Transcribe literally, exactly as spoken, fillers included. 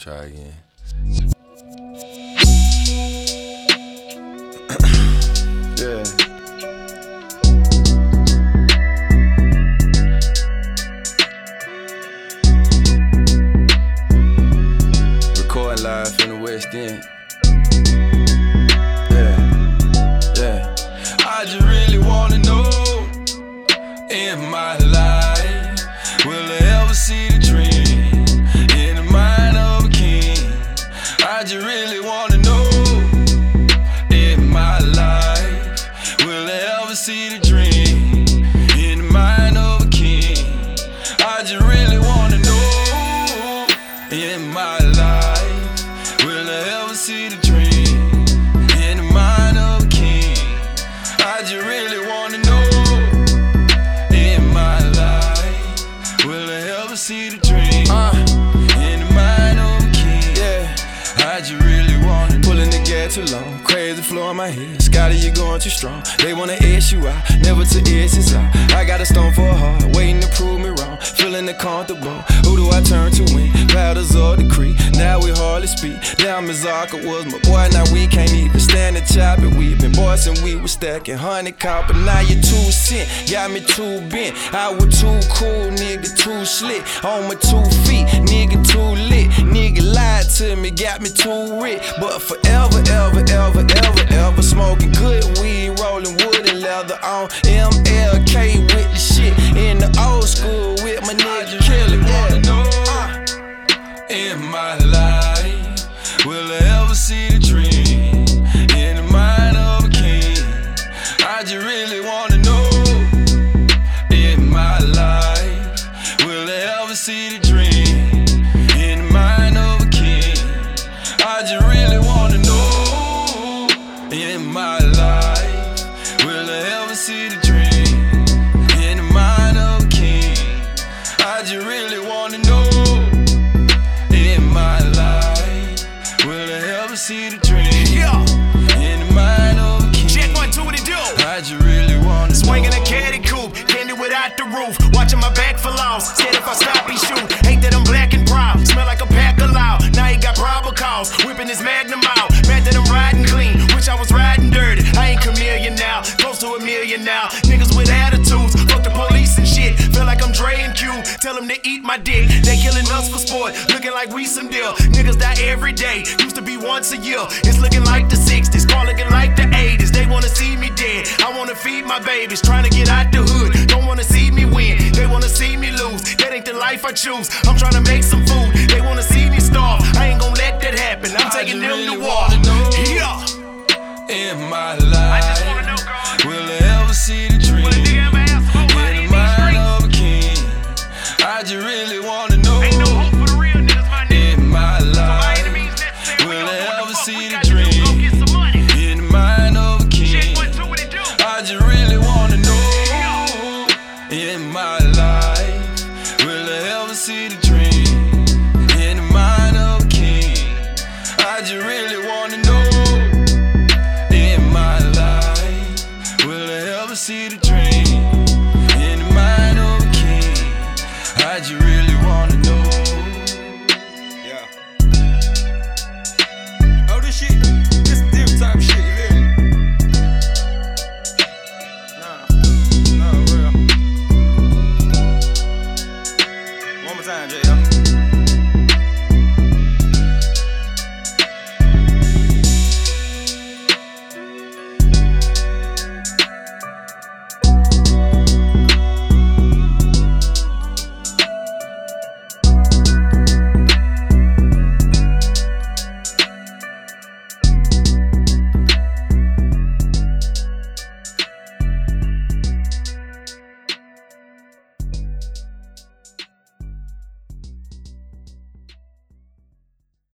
Try again. Yeah. Recording live in the West End. Yeah, yeah. I just really wanna know, in my life, will I ever see the dream in the mind of a king? I just really wanna know, in my life, will I ever see the dream in the mind of a king? I just really wanna know, in my life, will I ever see the dream in the mind of a king? I just really wanna know, in my life, will I ever see the dream uh, in the mind of a king? Yeah, I just really wanna know. Pulling the gas too long, crazy flow in my head. Scotty, you going too strong. They wanna ask you out, never to ask us out. I got a stone for a heart, waiting to prove me wrong. Feeling uncomfortable, who do I turn to when battles or the creek? Now we hardly speak. Damn, Mizarka was my boy, now we can't even stand and chop it. We been boys and we was stacking honey cop, but now you two cent, got me too bent. I was too cool, nigga, too slick. On my two feet, nigga, too lit. Nigga lied to me, got me too rich. But forever, ever, ever, ever, ever smoking good weed, rolling wood and leather on M L K with the shit in the old school with my nigga Kelly. Yeah. Uh, in my life, will I ever see the dream in the mind of a king? I just really wanna know, in my life, will I ever see the dream in the mind of a king? I just really wanna know, in my life, will I ever see the dream in the mind of a king? I just really wanna know, in my life, will I ever see the dream in the mind of a king? Check one, two, what it do? I just really wanna Swinging know. a caddy coupe, candy without the roof. Watching my back for loss, scared if I stop he shoot. Hate that I'm black and proud, smell like a pack of loud. Now he got probable cause, whipping his magnum out. Mad that I'm riding clean, wish I was riding dirty. I ain't chameleon now, close to a million now. Niggas with attitudes, fuck the police and shit. Feel like I'm Dre and Q, tell them to eat my dick. They killing us for sport, looking like we some deal. Niggas die every day, used to be once a year. It's looking like the sixties, call looking like the eighties. They wanna see me dead, I wanna feed my babies. Trying to get out the hood, don't wanna see me win. They wanna see me lose, that ain't the life I choose. I'm trying to make some food, they wanna see me start.